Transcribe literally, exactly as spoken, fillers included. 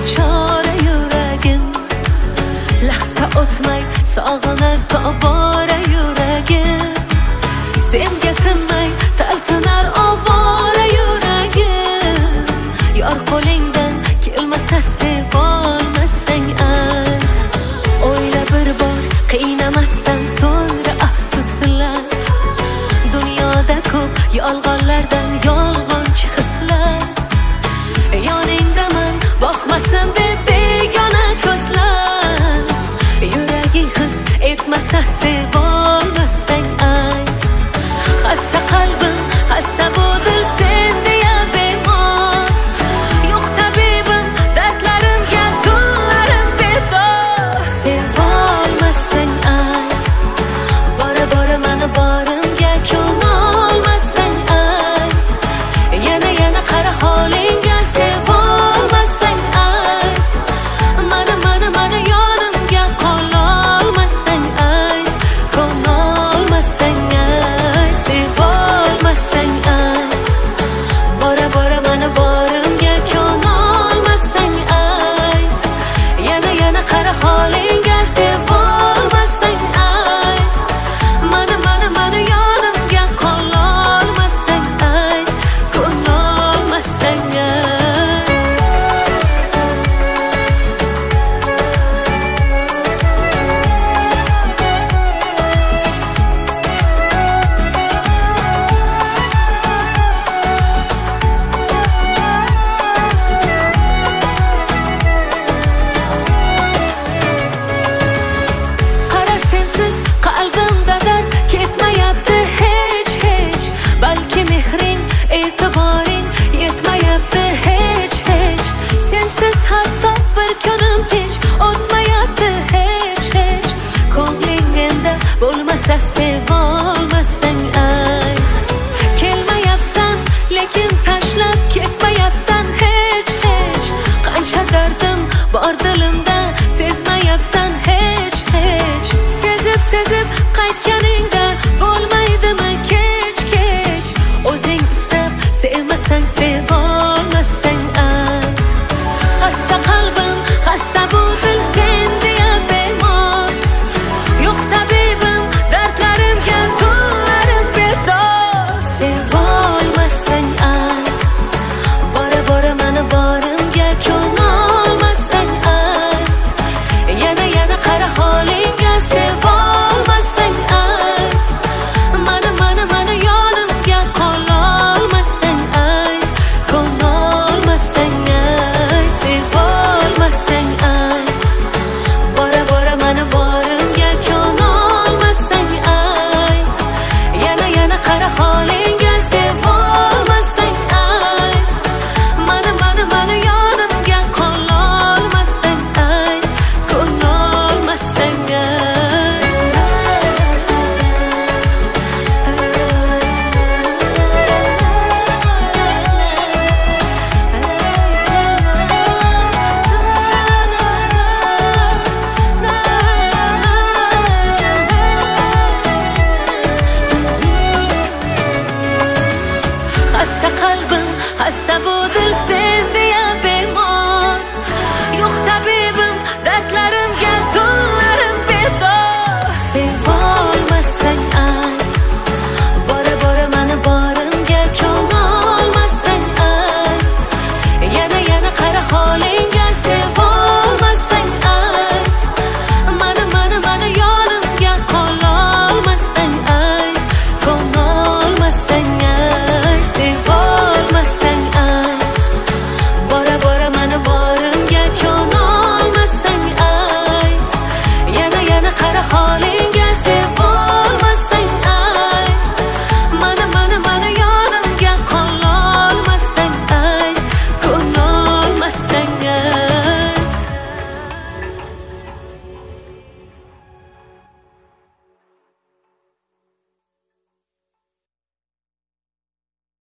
bechora yuragim. Lahza o'tmay sog'inar tobora yuragim. Senga tinmay talpinar ovora yuragim. Yor qo'lingdan kelmasa sevolmasang ayt. O'yla bir bor qiynamasdan so'ngra afsuslar. Dunyoda ko'p yolg'onlardan yolg'onchi hislar. Yoningdaman boqmasin deb begona ko'zlar. Yuraging his etmasa sevolmasang ayt. Xasta qalbim, xasta bu dil sen deya bemor. Yo'q tabibim, dardlarimga tunlarim bedor. Sevolmasang ayt, bora bora mani borimga ko'nolmasang ayt. Yana yana qara holingga sevolmasang ayt. Mana mana mana yonimga qololmasang ayt, ko'nolmasang